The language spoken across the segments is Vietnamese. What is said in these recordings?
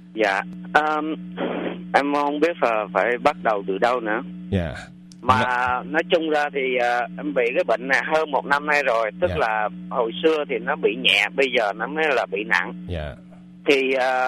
Dạ, em không biết phải bắt đầu từ đâu nữa. Dạ. Mà nói chung ra thì em bị cái bệnh này hơn 1 năm nay rồi. Tức là hồi xưa thì nó bị nhẹ, bây giờ nó mới là bị nặng. Dạ. Thì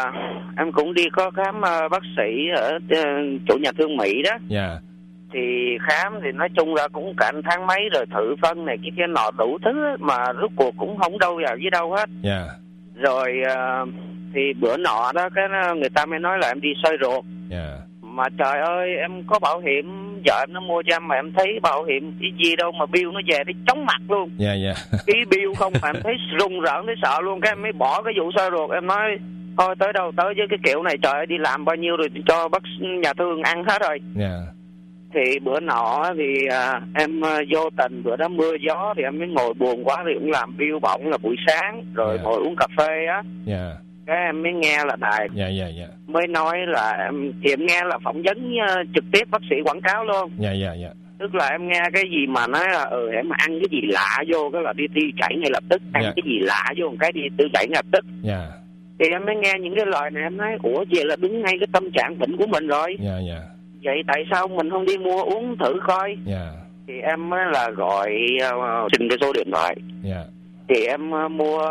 em cũng đi có khám bác sĩ ở chỗ nhà thương Mỹ đó. Dạ. Thì khám thì nói chung ra cũng cả tháng mấy rồi, thử phân này cái nọ đủ thứ mà rốt cuộc cũng không đâu vào với đâu hết. Dạ. Rồi thì bữa nọ đó người ta mới nói là em đi soi ruột. Dạ. Mà trời ơi, em có bảo hiểm, vợ em nó mua cho em mà em thấy bảo hiểm cái gì đâu mà bill nó về nó chóng mặt luôn. Dạ. Dạ. Cái bill không mà em thấy rùng rợn, thấy sợ luôn. Cái em mới bỏ cái vụ soi ruột. Em nói thôi tới đâu tới với cái kiểu này, trời ơi, đi làm bao nhiêu rồi cho bác nhà thương ăn hết rồi. Dạ. Thì bữa nọ thì em vô tình bữa đó mưa gió thì em mới ngồi buồn quá thì cũng làm bill bỏng là buổi sáng rồi ngồi uống cà phê á. Dạ. Cái em mới nghe là đài mới nói là em nghe là phỏng vấn trực tiếp bác sĩ quảng cáo luôn. Dạ. Tức là em nghe cái gì mà nói là em mà ăn cái gì lạ vô cái là đi tiêu chảy ngay lập tức, ăn cái gì lạ vô một cái đi tiêu chảy ngay lập tức. Dạ. Thì em mới nghe những cái lời này em nói ủa vậy là đúng ngay cái tâm trạng bệnh của mình rồi. Dạ. Vậy tại sao mình không đi mua uống thử coi? Dạ. Thì em mới là gọi xin cái số điện thoại. Dạ. Thì em mua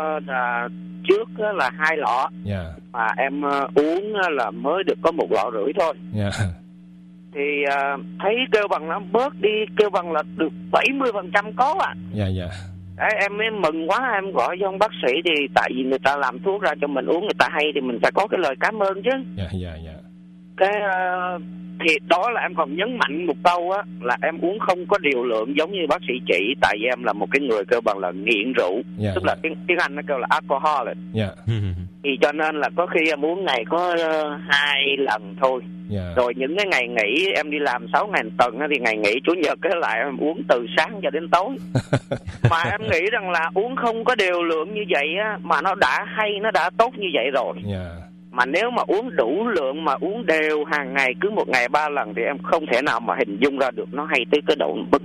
trước là 2 lọ. Dạ. Mà em uống là mới được có 1,5 lọ thôi. Dạ. Thì thấy kêu bằng nó bớt đi, kêu bằng là được 70% có ạ. Dạ. Dạ. Đấy, em mới mừng quá, em gọi cho ông bác sĩ thì tại vì người ta làm thuốc ra cho mình uống, người ta hay thì mình phải có cái lời cảm ơn chứ. Dạ. Dạ. Dạ. Cái thì đó là em còn nhấn mạnh một câu á là em uống không có điều lượng giống như bác sĩ chỉ, tại vì em là một cái người kêu bằng là nghiện rượu. Tức là tiếng Anh nó kêu là alcoholic. Thì cho nên là có khi em uống ngày có 2 lần thôi. Rồi những cái ngày nghỉ em đi làm 6 ngày tuần thì ngày nghỉ chủ nhật cái lại em uống từ sáng cho đến tối. Mà em nghĩ rằng là uống không có điều lượng như vậy á mà nó đã hay, nó đã tốt như vậy rồi. Mà nếu mà uống đủ lượng mà uống đều hàng ngày, cứ 1 ngày 3 lần thì em không thể nào mà hình dung ra được nó hay tới cái độ bực.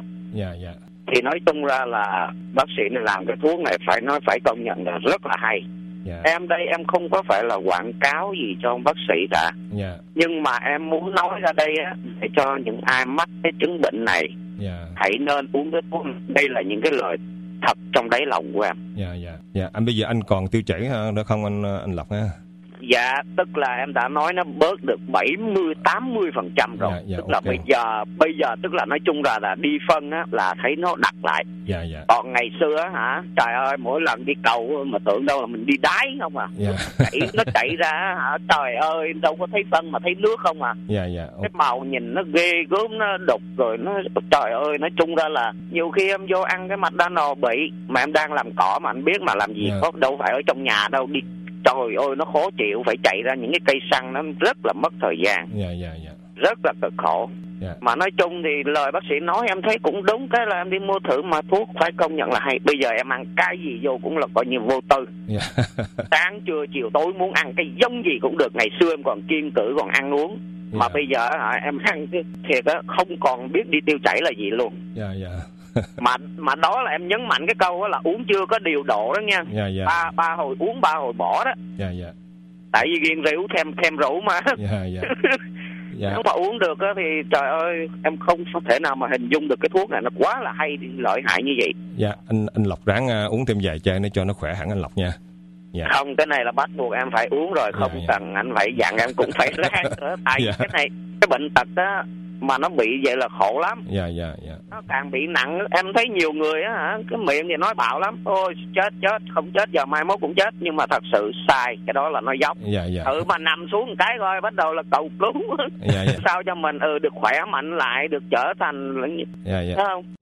Thì nói chung ra là bác sĩ này làm cái thuốc này phải công nhận là rất là hay. Em đây em không có phải là quảng cáo gì cho ông bác sĩ cả. Nhưng mà em muốn nói ra đây á, để cho những ai mắc cái chứng bệnh này hãy nên uống cái thuốc. Đây là những cái lời thật trong đáy lòng của em. Anh bây giờ anh còn tiêu chảy nữa không anh Lộc ha? Dạ, tức là em đã nói nó bớt được 70-80% rồi. Tức là bây giờ tức là nói chung là đi phân á là thấy nó đặt lại. Còn ngày xưa á hả, trời ơi, mỗi lần đi cầu mà tưởng đâu là mình đi đái không à. Nó chảy ra hả, trời ơi, đâu có thấy phân mà thấy nước không à. Cái màu nhìn nó ghê gớm, nó đục rồi nó, trời ơi, nói chung ra là nhiều khi em vô ăn cái McDonald's bị mà em đang làm cỏ mà anh biết mà làm gì có đâu phải ở trong nhà đâu, đi trời ơi nó khó chịu, phải chạy ra những cái cây xăng, nó rất là mất thời gian. Rất là cực khổ. Mà nói chung thì lời bác sĩ nói em thấy cũng đúng, cái là em đi mua thử mà thuốc phải công nhận là hay. Bây giờ em ăn cái gì vô cũng là coi như vô tư. Sáng trưa chiều tối muốn ăn cái giống gì cũng được. Ngày xưa em còn kiêng cữ còn ăn uống. Mà bây giờ em ăn thiệt á, không còn biết đi tiêu chảy là gì luôn. Mà đó là em nhấn mạnh cái câu đó là uống chưa có điều độ đó nha. Ba hồi uống 3 hồi bỏ đó. Tại vì ghiền rượu thèm rượu mà. Nếu mà uống được á thì trời ơi em không thể nào mà hình dung được cái thuốc này nó quá là hay, lợi hại như vậy. Anh Lộc ráng uống thêm vài chai nữa cho nó khỏe hẳn anh Lộc nha. Không, cái này là bắt buộc em phải uống rồi, không cần anh phải dặn em cũng phải ráng nữa. Tại vì cái này, cái bệnh tật á mà nó bị vậy là khổ lắm. Nó càng bị nặng. Em thấy nhiều người á hả, cái miệng thì nói bạo lắm, ôi chết không chết giờ mai mốt cũng chết, nhưng mà thật sự sai, cái đó là nói dốc. Mà nằm xuống một cái coi bắt đầu là cầu cứu. Sao cho mình được khỏe mạnh lại, được trở thành không.